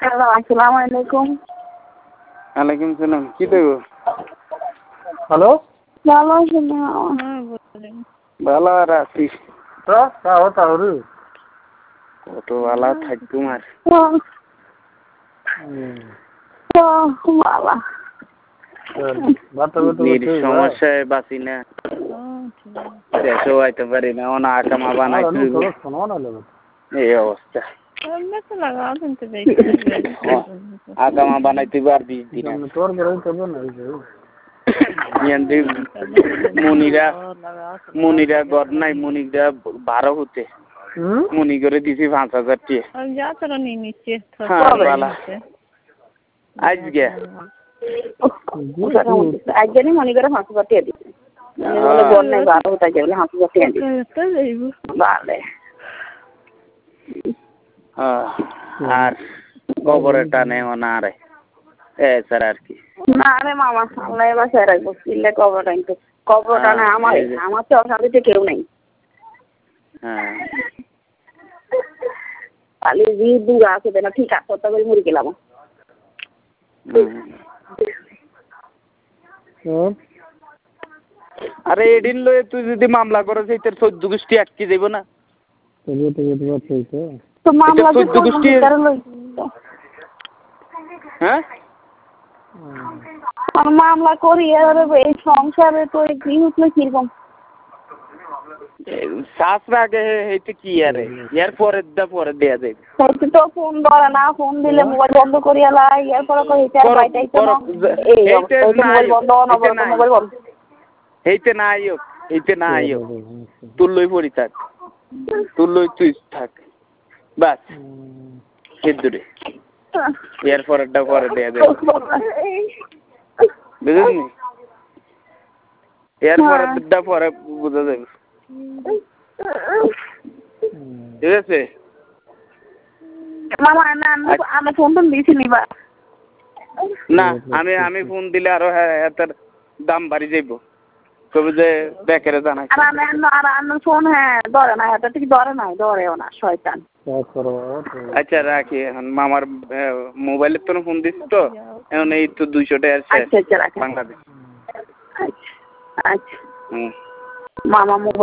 আসসালামু আলাইকুম। ওয়ালাইকুম সালাম। কি দেবো? হ্যালো, ভালো আছেন? ভালো আর আছিস? তাহলে কত ভালো থাক তোমার। সমস্যায় বাঁচি না, দেশও আইতে পারি না, অনা আকামা বানাইতে এই অবস্থা। আকামা বানাইতে আর 20 দিন মনিরা ঘর নাই, মনিরা ভাড়া হতে মনি করে দিছি 5,000 আজকে একজনই মনে করে 5,000 টাকা দিচ্ছে। বলে বোন নাই 12 হতে যাবে 5,000 টাকা দিচ্ছে। ভালো। আর কবরের টানে না রে স্যার আর কি না রে মামা, আল্লাহ এবার সেরাই বসলে কবর টানতে। কবর টানে আমার তো অশান্তিতে কেউ নেই। খালি দূর আছে না, ঠিক আছে তবে মরে গেলাম। আরে এদিন লয়ে তুই যদি মামলা করো সেই তোর 14 গোষ্ঠী আটকে যাব না? তো মামলা তো 14 গোষ্ঠী। হ্যাঁ, মামলা করি এই সংসারে তো কি হচ্ছে কিরকম শাস্ত্র আগে হইতে কি আরে এর পরে দেয়া যায়। তো ফোন ধরে না, ফোন দিলে মোবাইল বন্ধ করিয়া লাই, এরপরে এইতে না আইও তুই লই পড়ি থাক, তুই থাক বাস দূরে। এর পরেরটা পরে দেয়া যায়, বুঝলি? এর পরেরটা পরে বুঝা যাবে, ঠিক আছে? মামা আমি ফোন টোন দিয়েছি নিবা না, আমি ফোন দিলে আরো এটার দাম বাড়ি যাইব, তবে যে বেকারে জানাই। আর ফোন ধরে না, এটা ঠিক ধরেও না শয়তান। আচ্ছা রাখি এখন, মামার মোবাইলের তো ফোন দিচ্ছি তো এখন, এই তো 200 টাকা বাংলাদেশ। আচ্ছা মামা মোবাইল